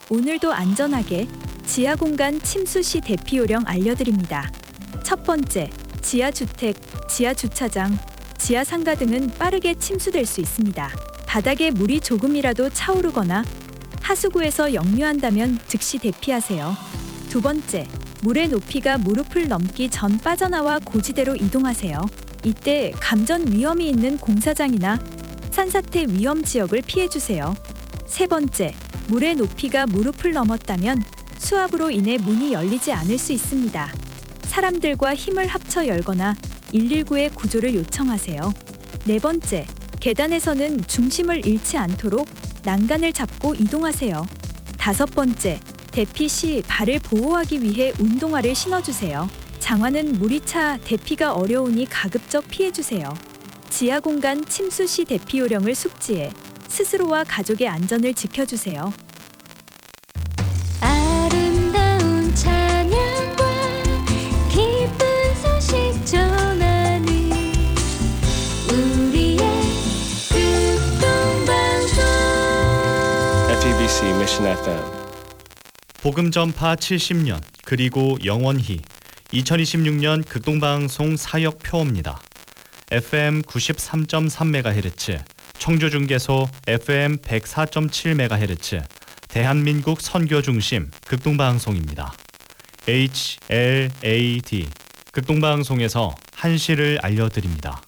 오늘도 안전하게 지하 공간 침수 시 대피 요령 알려드립니다. 첫 번째, 지하 주택, 지하 주차장, 지하 상가 등은 빠르게 침수될 수 있습니다. 바닥에 물이 조금이라도 차오르거나 하수구에서 역류한다면 즉시 대피하세요. 두 번째, 물의 높이가 무릎을 넘기 전 빠져나와 고지대로 이동하세요. 이때 감전 위험이 있는 공사장이나 산사태 위험 지역을 피해주세요. 세 번째, 물의 높이가 무릎을 넘었다면 수압으로 인해 문이 열리지 않을 수 있습니다. 사람들과 힘을 합쳐 열거나 119에 구조를 요청하세요. 네 번째, 계단에서는 중심을 잃지 않도록 난간을 잡고 이동하세요. 다섯 번째, 대피 시 발을 보호하기 위해 운동화를 신어주세요. 장화는 물이 차 대피가 어려우니 가급적 피해주세요. 지하 공간 침수 시 대피 요령을 숙지해 스스로와 가족의 안전을 지켜주세요. 아름다운 찬양과 기쁜 소식 전하는 우리의 극동방송 FEBC Mission FM. 복음 전파 70년 그리고 영원히 2026년 극동방송 사역 표어입니다. FM 93.3MHz, 청주중계소 FM 104.7MHz, 대한민국 선교중심 극동방송입니다. HLAD 극동방송에서 한시를 알려드립니다.